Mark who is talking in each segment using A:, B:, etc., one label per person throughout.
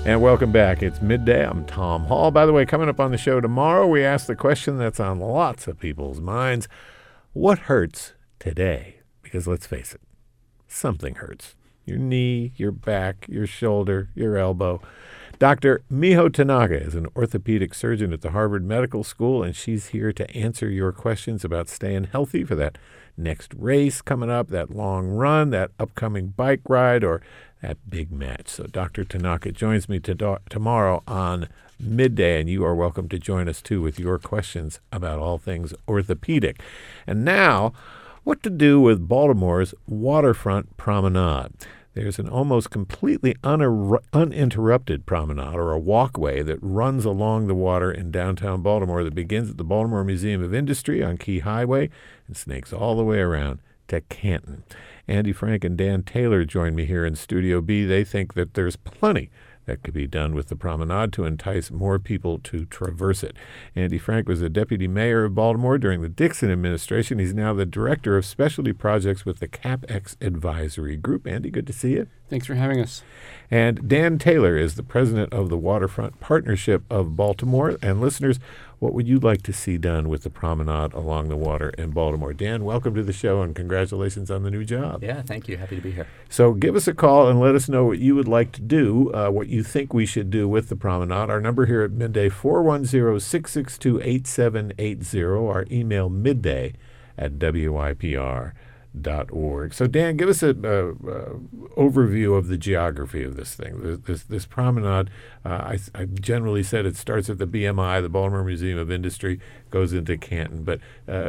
A: And welcome back. It's midday. I'm Tom Hall. By the way, coming up on the show tomorrow, we ask the question that's on lots of people's minds. What hurts today? Because let's face it, something hurts. Your knee, your back, your shoulder, your elbow. Dr. Miho Tanaka is an orthopedic surgeon at the Harvard Medical School, and she's here to answer your questions about staying healthy for that next race coming up, that long run, that upcoming bike ride, or that big match. So Dr. Tanaka joins me tomorrow on midday, and you are welcome to join us too with your questions about all things orthopedic. And now, what to do with Baltimore's waterfront promenade. There's an almost completely uninterrupted promenade, or a walkway, that runs along the water in downtown Baltimore that begins at the Baltimore Museum of Industry on Key Highway and snakes all the way around to Canton. Andy Frank and Dan Taylor join me here in Studio B. They think that there's plenty that could be done with the promenade to entice more people to traverse it. Andy Frank was the deputy mayor of Baltimore during the Dixon administration. He's now the director of specialty projects with the CapEx Advisory Group. Andy, good to see you.
B: Thanks for having us.
A: And Dan Taylor is the president of the Waterfront Partnership of Baltimore. And listeners, what would you like to see done with the promenade along the water in Baltimore? Dan, welcome to the show and congratulations on the new job.
C: Yeah, thank you. Happy to be here.
A: So give us a call and let us know what you would like to do, what you think we should do with the promenade. Our number here at Midday, 410-662-8780. Our email, midday@WYPR.org. So Dan, give us an overview of the geography of this thing. This promenade, I generally said it starts at the BMI, the Baltimore Museum of Industry, goes into Canton. But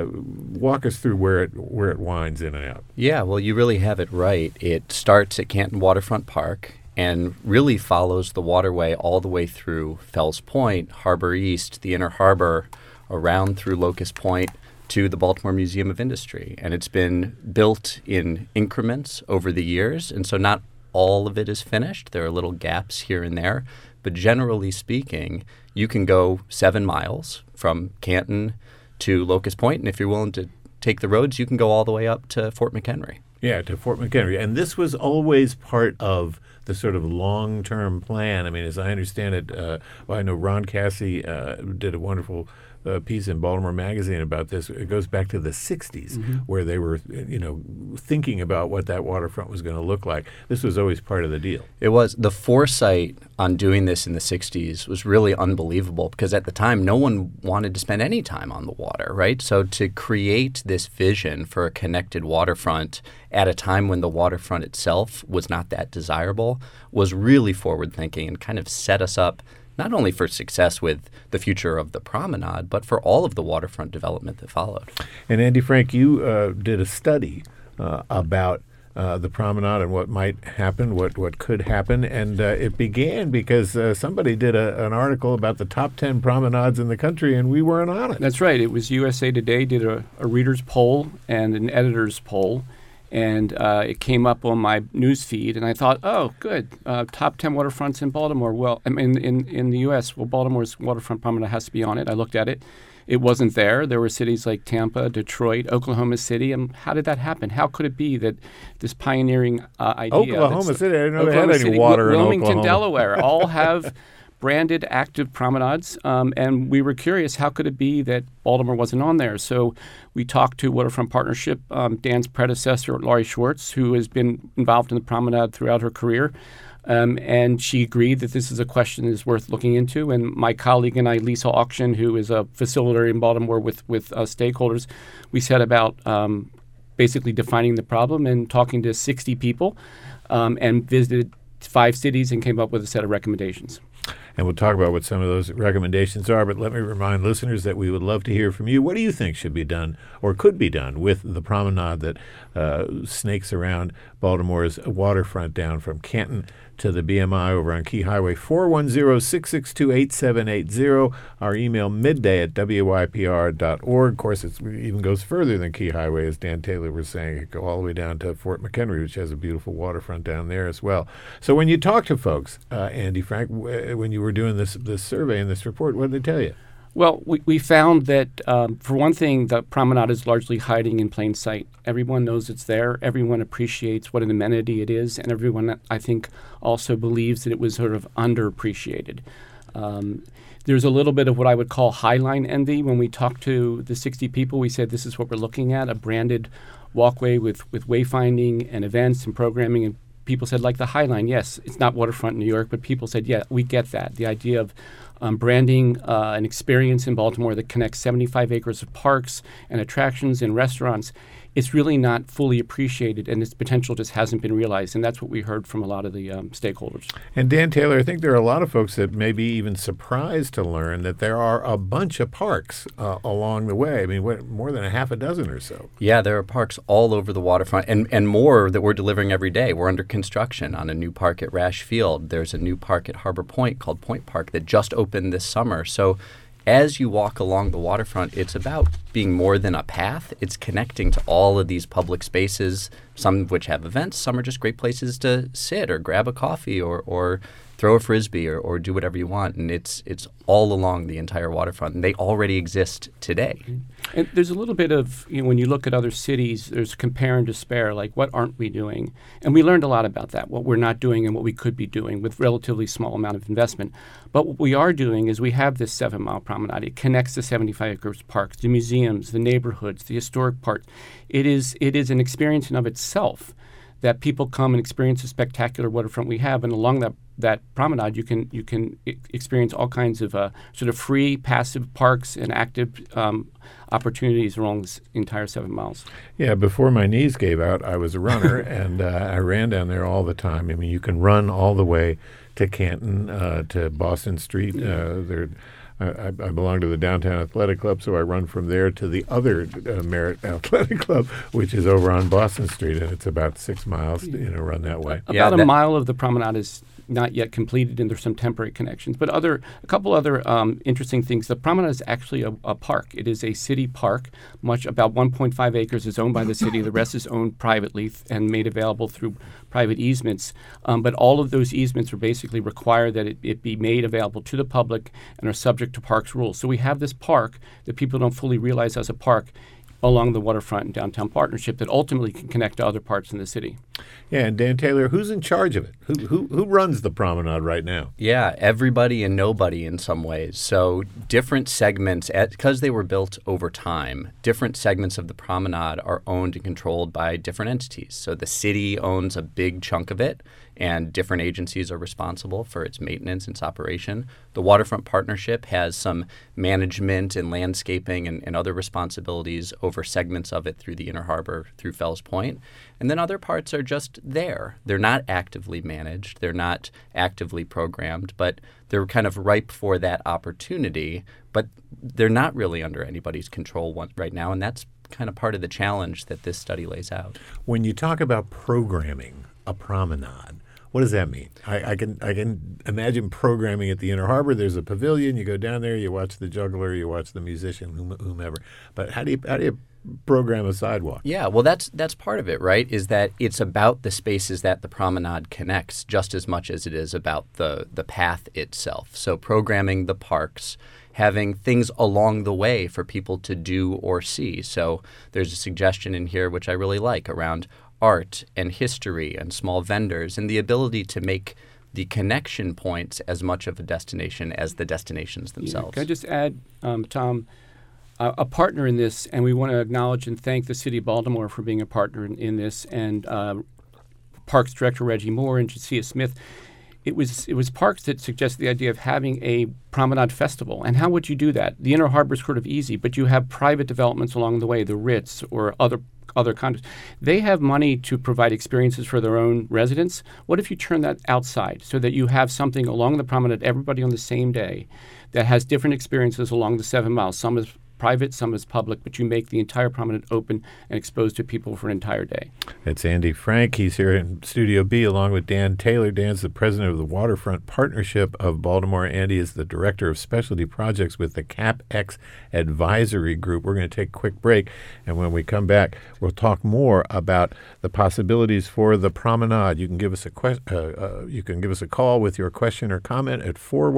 A: walk us through where it winds in and out.
C: Yeah, well, you really have it right. It starts at Canton Waterfront Park and really follows the waterway all the way through Fells Point, Harbor East, the Inner Harbor, around through Locust Point, to the Baltimore Museum of Industry. And it's been built in increments over the years, and so not all of it is finished. There are little gaps here and there. But generally speaking, you can go 7 miles from Canton to Locust Point, and if you're willing to take the roads, you can go all the way up to Fort McHenry.
A: Yeah, to Fort McHenry. And this was always part of the sort of long-term plan. I mean, as I understand it, I know Ron Cassie did a wonderful piece in Baltimore Magazine about this. It goes back to the 60s, where they were, thinking about what that waterfront was going to look like. This was always part of the deal.
C: It was. The foresight on doing this in the 60s was really unbelievable because at the time, no one wanted to spend any time on the water, right? So to create this vision for a connected waterfront at a time when the waterfront itself was not that desirable was really forward-thinking and kind of set us up not only for success with the future of the promenade, but for all of the waterfront development that followed.
A: And Andy Frank, you did a study about the promenade and what might happen, what could happen, and it began because somebody did an article about the top 10 promenades in the country, and we weren't on it.
B: That's right. It was USA Today did a reader's poll and an editor's poll, and it came up on my news feed, and I thought, oh, good, top 10 waterfronts in Baltimore. Well, I mean, in the U.S., well, Baltimore's waterfront promenade has to be on it. I looked at it. It wasn't there. There were cities like Tampa, Detroit, Oklahoma City. And how did that happen? How could it be that this pioneering idea—
A: Oklahoma City, I didn't know they had any water in
B: Wilmington,
A: Oklahoma.
B: Delaware, all have branded active promenades, and we were curious, how could it be that Baltimore wasn't on there? So we talked to Waterfront Partnership, Dan's predecessor, Laurie Schwartz, who has been involved in the promenade throughout her career, and she agreed that this is a question that is worth looking into. And my colleague and I, Lisa Auction, who is a facilitator in Baltimore with stakeholders, we set about basically defining the problem and talking to 60 people and visited 5 cities and came up with a set of recommendations.
A: And we'll talk about what some of those recommendations are, but let me remind listeners that we would love to hear from you. What do you think should be done or could be done with the promenade that snakes around Baltimore's waterfront down from Canton to the BMI over on Key Highway? 410-662-8780. Our email, midday@WYPR.org. Of course, it even goes further than Key Highway, as Dan Taylor was saying. It could go all the way down to Fort McHenry, which has a beautiful waterfront down there as well. So when you talk to folks, Andy Frank, when you were doing this survey and this report, what did they tell you?
B: Well, we found that, for one thing, the promenade is largely hiding in plain sight. Everyone knows it's there. Everyone appreciates what an amenity it is. And everyone, I think, also believes that it was sort of underappreciated. There's a little bit of what I would call highline envy. When we talked to the 60 people, we said this is what we're looking at, a branded walkway with wayfinding and events and programming. And people said, like the Highline, yes, it's not waterfront New York, but people said, yeah, we get that. The idea of branding an experience in Baltimore that connects 75 acres of parks and attractions and restaurants, it's really not fully appreciated, and its potential just hasn't been realized. And that's what we heard from a lot of the stakeholders.
A: And Dan Taylor, I think there are a lot of folks that may be even surprised to learn that there are a bunch of parks along the way. I mean, more than a half a dozen or so.
C: Yeah, there are parks all over the waterfront and more that we're delivering every day. We're under construction on a new park at Rash Field. There's a new park at Harbor Point called Point Park that just opened this summer. So as you walk along the waterfront, it's about being more than a path. It's connecting to all of these public spaces, some of which have events. Some are just great places to sit or grab a coffee or throw a Frisbee or do whatever you want. And it's all along the entire waterfront. And they already exist today.
B: And there's a little bit of, when you look at other cities, there's compare and despair, like what aren't we doing? And we learned a lot about that, what we're not doing and what we could be doing with relatively small amount of investment. But what we are doing is we have this 7-mile promenade. It connects the 75 acres parks, the museums, the neighborhoods, the historic park. It is an experience in of itself that people come and experience the spectacular waterfront we have. And along that promenade, you can experience all kinds of sort of free, passive parks and active opportunities along this entire 7 miles.
A: Yeah, before my knees gave out, I was a runner, and I ran down there all the time. I mean, you can run all the way to Canton, to Boston Street. I belong to the Downtown Athletic Club, so I run from there to the other Merritt Athletic Club, which is over on Boston Street, and it's about 6 miles to run that way.
B: About a mile of the promenade is not yet completed, and there's some temporary connections. But a couple other interesting things. The promenade is actually a park. It is a city park. About 1.5 acres is owned by the city. The rest is owned privately and made available through private easements. But all of those easements are basically require that it be made available to the public and are subject to parks rules. So we have this park that people don't fully realize as a park along the waterfront and downtown partnership that ultimately can connect to other parts in the city.
A: Yeah, and Dan Taylor, who's in charge of it? Who runs the promenade right now?
C: Yeah, everybody and nobody in some ways. So different segments, because they were built over time, different segments of the promenade are owned and controlled by different entities. So the city owns a big chunk of it, and different agencies are responsible for its maintenance and its operation. The Waterfront Partnership has some management and landscaping and other responsibilities over segments of it through the Inner Harbor, through Fells Point. And then other parts are just there. They're not actively managed. They're not actively programmed, but they're kind of ripe for that opportunity. But they're not really under anybody's control right now, and that's kind of part of the challenge that this study lays out.
A: When you talk about programming a promenade, what does that mean? I can imagine programming at the Inner Harbor. There's a pavilion. You go down there. You watch the juggler. You watch the musician, whomever. But how do you program a sidewalk?
C: Yeah, well, that's part of it, right? Is that it's about the spaces that the promenade connects just as much as it is about the path itself. So programming the parks, having things along the way for people to do or see. So there's a suggestion in here which I really like around art and history and small vendors and the ability to make the connection points as much of a destination as the destinations themselves.
B: Yeah. Can I just add, Tom, a partner in this, and we want to acknowledge and thank the City of Baltimore for being a partner in this, and Parks Director Reggie Moore and Jasiah Smith. It was Parks that suggested the idea of having a promenade festival. And how would you do that? The Inner Harbor is sort of easy, but you have private developments along the way, the Ritz or other condos. They have money to provide experiences for their own residents. What if you turn that outside so that you have something along the promenade, everybody on the same day, that has different experiences along the 7 miles? Some is private, some is public, but you make the entire promenade open and exposed to people for an entire day.
A: It's Andy Frank. He's here in Studio B along with Dan Taylor. Dan's the president of the Waterfront Partnership of Baltimore. Andy is the director of specialty projects with the CapX Advisory Group. We're going to take a quick break, and when we come back, we'll talk more about the possibilities for the promenade. You can give us a call with your question or comment at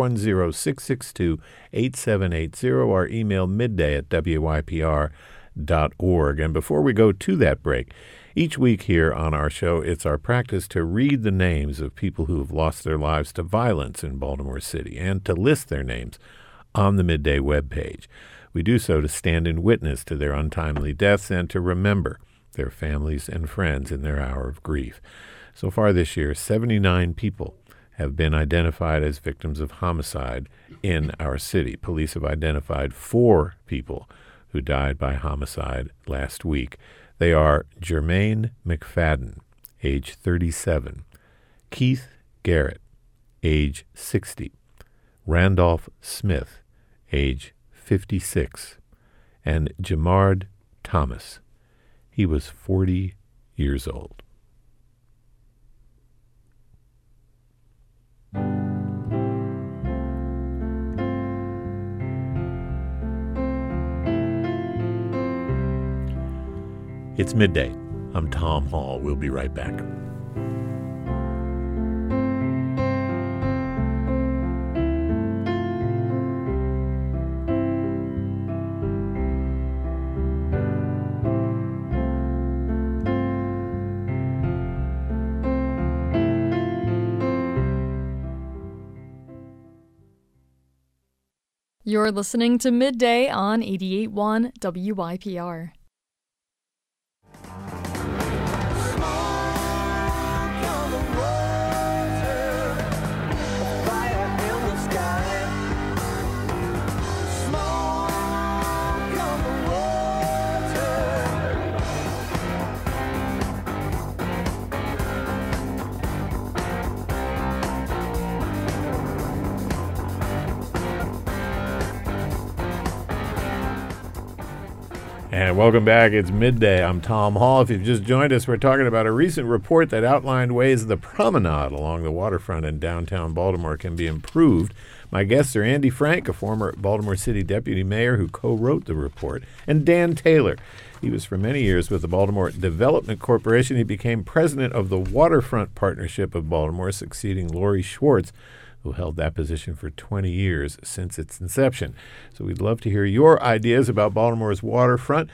A: 410-662-8780 or email midday@wypr.org. And before we go to that break, each week here on our show, it's our practice to read the names of people who have lost their lives to violence in Baltimore City and to list their names on the Midday webpage. We do so to stand in witness to their untimely deaths and to remember their families and friends in their hour of grief. So far this year, 79 people have been identified as victims of homicide in our city. Police have identified 4 people who died by homicide last week. They are Jermaine McFadden, age 37, Keith Garrett, age 60, Randolph Smith, age 56, and Jamard Thomas. He was 40 years old. It's midday. I'm Tom Hall. We'll be right back.
D: You're listening to Midday on 88.1 WYPR.
A: And welcome back. It's midday. I'm Tom Hall. If you've just joined us, we're talking about a recent report that outlined ways the promenade along the waterfront in downtown Baltimore can be improved. My guests are Andy Frank, a former Baltimore City deputy mayor who co-wrote the report, and Dan Taylor. He was for many years with the Baltimore Development Corporation. He became president of the Waterfront Partnership of Baltimore, succeeding Laurie Schwartz, who held that position for 20 years since its inception. So we'd love to hear your ideas about Baltimore's waterfront.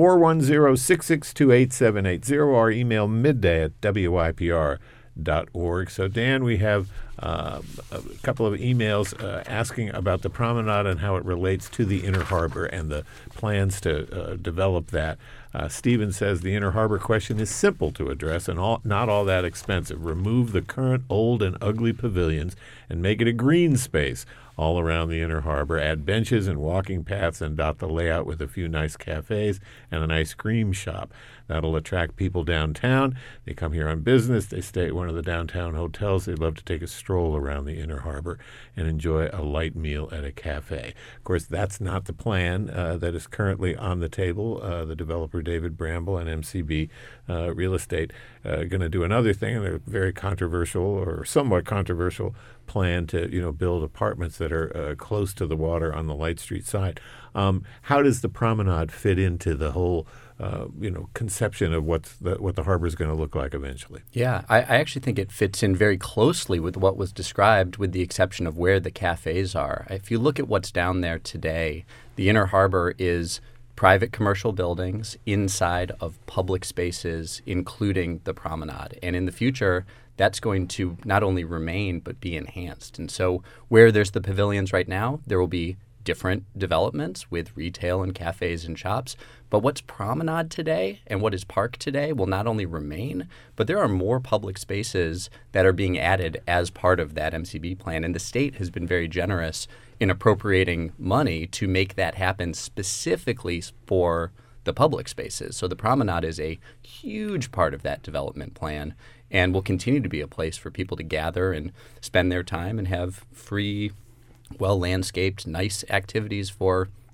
A: 410-662-8780 or email midday@wypr.org. So, Dan, we have a couple of emails asking about the promenade and how it relates to the Inner Harbor and the plans to develop that. Stephen says the Inner Harbor question is simple to address and not all that expensive. Remove the current old and ugly pavilions and make it a green space all around the Inner Harbor. Add benches and walking paths and dot the layout with a few nice cafes and an ice cream shop. That'll attract people downtown. They come here on business. They stay at one of the downtown hotels. They'd love to take a stroll around the Inner Harbor and enjoy a light meal at a cafe. Of course, that's not the plan that is currently on the table. The developer David Bramble and MCB Real Estate going to do another thing, and they're very controversial or somewhat controversial plan to build apartments that are close to the water on the Light Street side. How does the promenade fit into the whole conception of what the harbor is going to look like eventually?
C: Yeah, I actually think it fits in very closely with what was described, with the exception of where the cafes are. If you look at what's down there today, the Inner Harbor is private commercial buildings inside of public spaces, including the promenade. And in the future, that's going to not only remain, but be enhanced. And so where there's the pavilions right now, there will be different developments with retail and cafes and shops. But what's promenade today and what is park today will not only remain, but there are more public spaces that are being added as part of that MCB plan. And the state has been very generous in appropriating money to make that happen specifically for the public spaces. So the promenade is a huge part of that development plan and will continue to be a place for people to gather and spend their time and have free, well-landscaped, nice activities for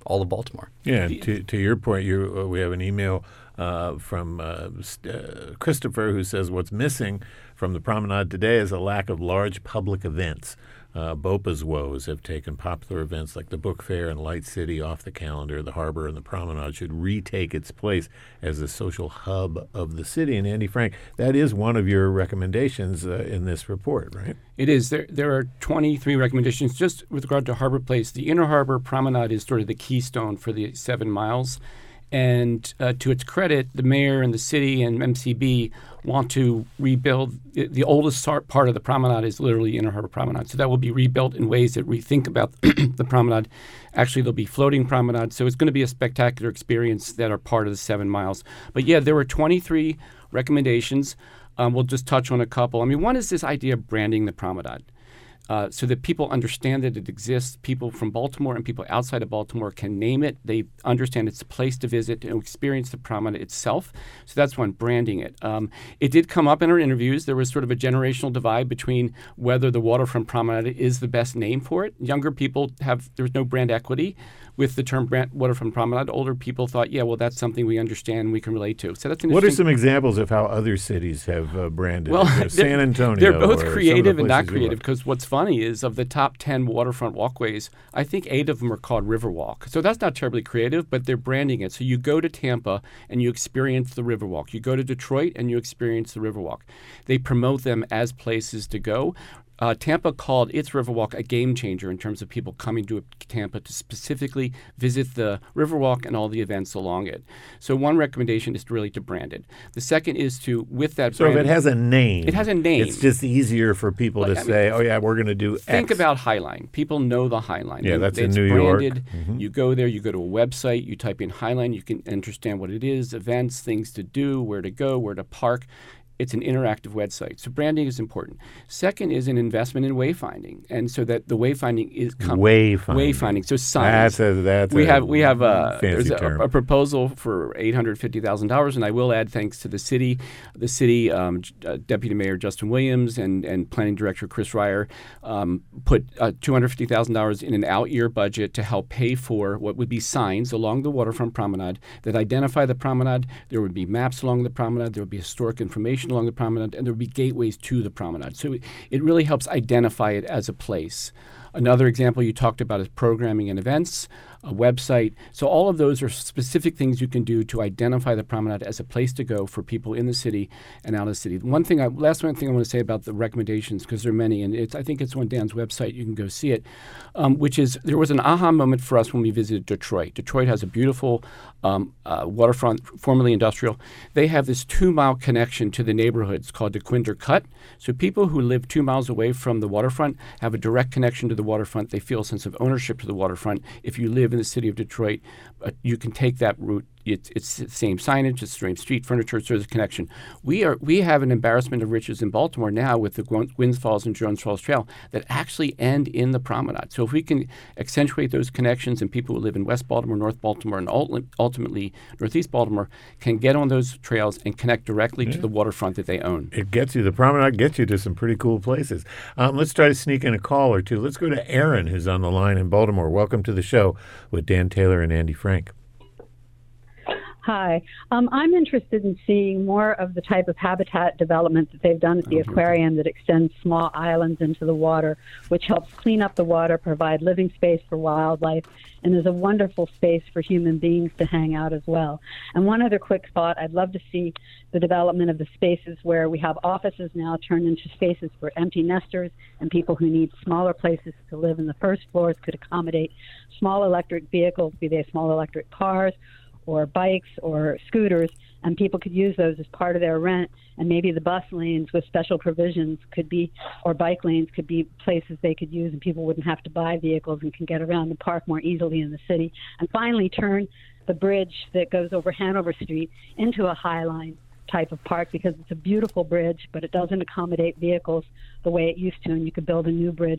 C: all of Baltimore.
A: Yeah, and to your point, we have an email from Christopher who says what's missing from the promenade today is a lack of large public events. BOPA's woes have taken popular events like the Book Fair and Light City off the calendar. The harbor and the promenade should retake its place as the social hub of the city. And Andy Frank, that is one of your recommendations in this report, right?
B: It is. There are 23 recommendations. Just with regard to Harbor Place, the Inner Harbor Promenade is sort of the keystone for the 7 miles. And to its credit, the mayor and the city and MCB want to rebuild. The oldest part of the promenade is literally Inner Harbor Promenade. So that will be rebuilt in ways that rethink about the promenade. Actually, there'll be floating promenades. So it's going to be a spectacular experience that are part of the 7 miles. But yeah, there were 23 recommendations. We'll just touch on a couple. I mean, one is this idea of branding the promenade. So that people understand that it exists. People from Baltimore and people outside of Baltimore can name it. They understand it's a place to visit and experience the promenade itself. So that's one, branding it. It did come up in our interviews. There was sort of a generational divide between whether the waterfront promenade is the best name for it. Younger people there's no brand equity with the term waterfront promenade. Older people thought, yeah, well, that's something we understand and we can relate to. So that's an
A: What are some examples of how other cities have branded
B: well,
A: it? San Antonio.
B: They're both
A: or
B: creative and not creative because what's funny is of the top 10 waterfront walkways, I think 8 of them are called Riverwalk. So that's not terribly creative, but they're branding it. So you go to Tampa and you experience the Riverwalk. You go to Detroit and you experience the Riverwalk. They promote them as places to go. Tampa called its Riverwalk a game changer in terms of people coming to Tampa to specifically visit the Riverwalk and all the events along it. So one recommendation is really to brand it. The second is to, with that
A: So
B: brand,
A: if it has a name.
B: It has a name.
A: It's just easier for people to say, oh, yeah, we're going to do X.
B: Think about Highline. People know the Highline.
A: Yeah, that's in
B: it's
A: New York.
B: branded. You go there, you go to a website, you type in Highline, you can understand what it is, events, things to do, where to go, where to park. It's an interactive website. So branding is important. Second is an investment in wayfinding, and so that the wayfinding is wayfinding. So signs.
A: That's
B: we have
A: fancy
B: there's
A: term.
B: a proposal for $850,000, and I will add thanks to the city, Deputy Mayor Justin Williams and Planning Director Chris Ryer put $250,000 in an out-year budget to help pay for what would be signs along the waterfront promenade that identify the promenade. There would be maps along the promenade. There would be historic information along the promenade, and there would be gateways to the promenade. So it really helps identify it as a place. Another example you talked about is programming and events, a website. So all of those are specific things you can do to identify the promenade as a place to go for people in the city and out of the city. Last thing I want to say about the recommendations, because there are many, and I think it's on Dan's website. You can go see it, which is there was an aha moment for us when we visited Detroit. Detroit has a beautiful waterfront, formerly industrial. They have this 2-mile connection to the neighborhoods called the Quinder Cut. So people who live 2 miles away from the waterfront have a direct connection to the waterfront. They feel a sense of ownership to the waterfront. If you live in the city of Detroit, you can take that route. It's the same signage, it's the same street furniture, so there's a connection. We have an embarrassment of riches in Baltimore now with the Gwynns Falls and Jones Falls Trail that actually end in the promenade. So if we can accentuate those connections and people who live in West Baltimore, North Baltimore, and ultimately Northeast Baltimore can get on those trails and connect directly to the waterfront that they own.
A: The promenade gets you to some pretty cool places. Let's try to sneak in a call or two. Let's go to Aaron, who's on the line in Baltimore. Welcome to the show with Dan Taylor and Andy Frank.
E: Hi. I'm interested in seeing more of the type of habitat development that they've done at the aquarium that extends small islands into the water, which helps clean up the water, provide living space for wildlife, and is a wonderful space for human beings to hang out as well. And one other quick thought, I'd love to see the development of the spaces where we have offices now turned into spaces for empty nesters and people who need smaller places to live, and the first floors could accommodate small electric vehicles, be they small electric cars or bikes or scooters, and people could use those as part of their rent. And maybe the bus lanes with special provisions could be, or bike lanes could be places they could use, and people wouldn't have to buy vehicles and can get around the park more easily in the city. And finally, turn the bridge that goes over Hanover Street into a Highline type of park, because it's a beautiful bridge, but it doesn't accommodate vehicles the way it used to, and you could build a new bridge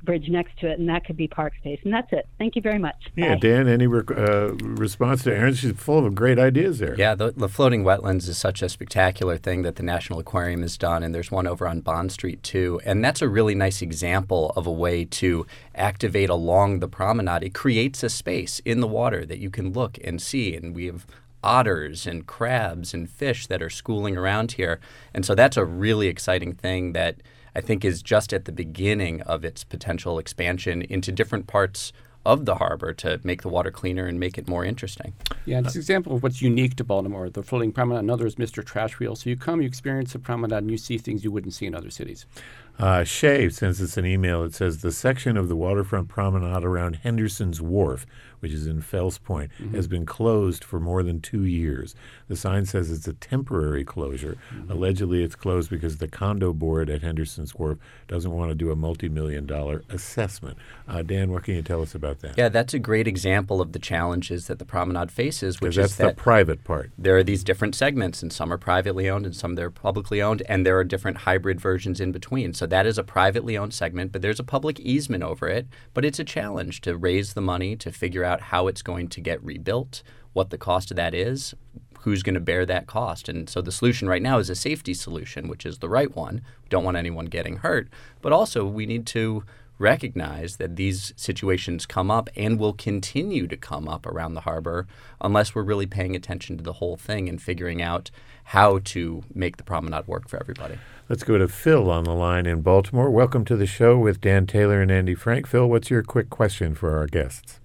E: bridge next to it, and that could be park space. And that's it. Thank you very much.
A: Yeah,
E: Bye.
A: Dan, any response to Erin? She's full of great ideas there.
C: Yeah, the floating wetlands is such a spectacular thing that the National Aquarium has done, and there's one over on Bond Street too. And that's a really nice example of a way to activate along the promenade. It creates a space in the water that you can look and see, and we have otters and crabs and fish that are schooling around here. And so that's a really exciting thing that I think is just at the beginning of its potential expansion into different parts of the harbor to make the water cleaner and make it more interesting.
B: Yeah, it's an example of what's unique to Baltimore, the floating promenade. Another is Mr. Trash Wheel. So you come, you experience the promenade, and you see things you wouldn't see in other cities.
A: Shay sends us an email. It says the section of the waterfront promenade around Henderson's Wharf, which is in Fells Point, has been closed for more than 2 years. The sign says it's a temporary closure. Allegedly, it's closed because the condo board at Henderson's Wharf doesn't want to do a multi-million-dollar assessment. Dan, what can you tell us about that?
C: Yeah, that's a great example of the challenges that the promenade faces, which is
A: that's the private part.
C: There are these different segments, and some are privately owned and some they're publicly owned, and there are different hybrid versions in between. So that is a privately owned segment, but there's a public easement over it. But it's a challenge to raise the money to figure out how it's going to get rebuilt, what the cost of that is, who's going to bear that cost. And so the solution right now is a safety solution, which is the right one. We don't want anyone getting hurt. But also we need to recognize that these situations come up and will continue to come up around the harbor unless we're really paying attention to the whole thing and figuring out how to make the promenade work for everybody.
A: Let's go to Phil on the line in Baltimore. Welcome to the show with Dan Taylor and Andy Frank. Phil, what's your quick question for our guests?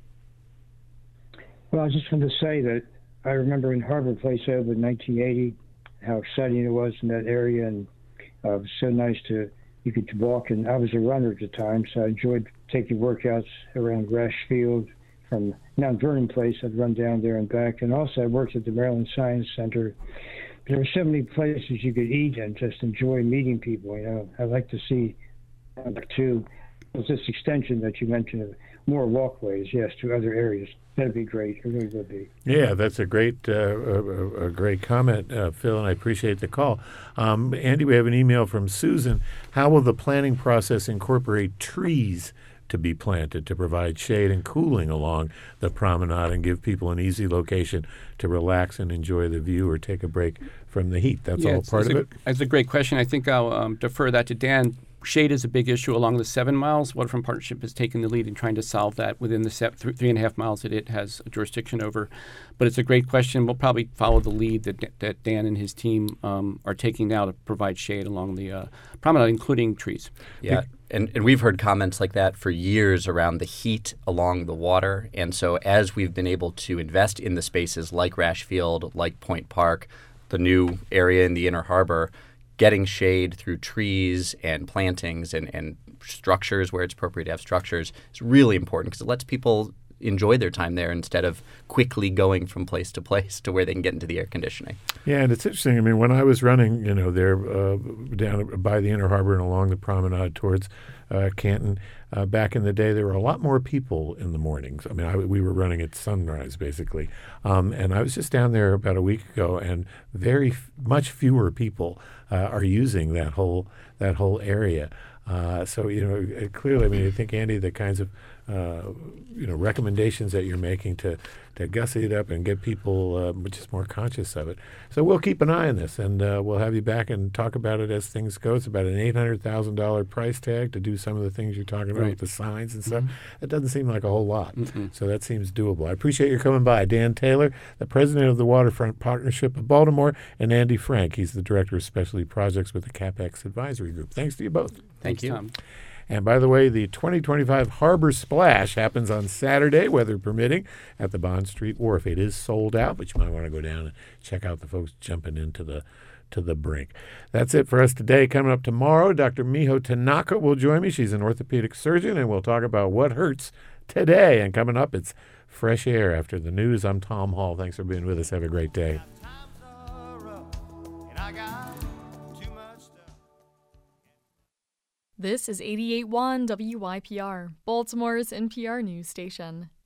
F: Well, I just wanted to say that I remember in Harbor Place over in 1980 how exciting it was in that area, and it was so nice you could walk, and I was a runner at the time, so I enjoyed taking workouts around Rash Field from Mount Vernon Place. I'd run down there and back, and also I worked at the Maryland Science Center. There were so many places you could eat and just enjoy meeting people. I'd like to see, too, this extension that you mentioned of more walkways, yes, to other areas. That'd be great. It really would be.
A: Yeah, that's a great comment, Phil, and I appreciate the call. Andy, we have an email from Susan. How will the planning process incorporate trees to be planted to provide shade and cooling along the promenade and give people an easy location to relax and enjoy the view or take a break from the heat? That's all part of it?
B: That's a great question. I think I'll defer that to Dan. Shade is a big issue along the 7 miles. Waterfront Partnership has taken the lead in trying to solve that within the 3.5 miles that it has jurisdiction over. But it's a great question. We'll probably follow the lead that Dan and his team are taking now to provide shade along the promenade, including trees.
C: Yeah, and we've heard comments like that for years around the heat along the water. And so as we've been able to invest in the spaces like Rash Field, like Point Park, the new area in the Inner Harbor, getting shade through trees and plantings and structures where it's appropriate to have structures is really important because it lets people enjoy their time there instead of quickly going from place to place to where they can get into the air conditioning.
A: Yeah, and it's interesting. I mean, when I was running, there down by the Inner Harbor and along the promenade towards Canton, back in the day, there were a lot more people in the mornings. I mean, we were running at sunrise, basically. And I was just down there about a week ago, and much fewer people are using that whole area. So, clearly, I mean, I think, Andy, the kinds of, recommendations that you're making to gussy it up and get people just more conscious of it. So we'll keep an eye on this, and we'll have you back and talk about it as things go. It's about an $800,000 price tag to do some of the things you're talking about with the signs and stuff. It doesn't seem like a whole lot. So that seems doable. I appreciate your coming by. Dan Taylor, the president of the Waterfront Partnership of Baltimore, and Andy Frank. He's the director of specialty projects with the CapEx Advisory Group. Thanks to you both.
C: Thank you.
B: Tom.
A: And by the way, the 2025 Harbor Splash happens on Saturday, weather permitting, at the Bond Street Wharf. It is sold out, but you might want to go down and check out the folks jumping into the brink. That's it for us today. Coming up tomorrow, Dr. Miho Tanaka will join me. She's an orthopedic surgeon, and we'll talk about what hurts today. And coming up, it's Fresh Air after the news. I'm Tom Hall. Thanks for being with us. Have a great day.
D: This is 88.1 WYPR, Baltimore's NPR news station.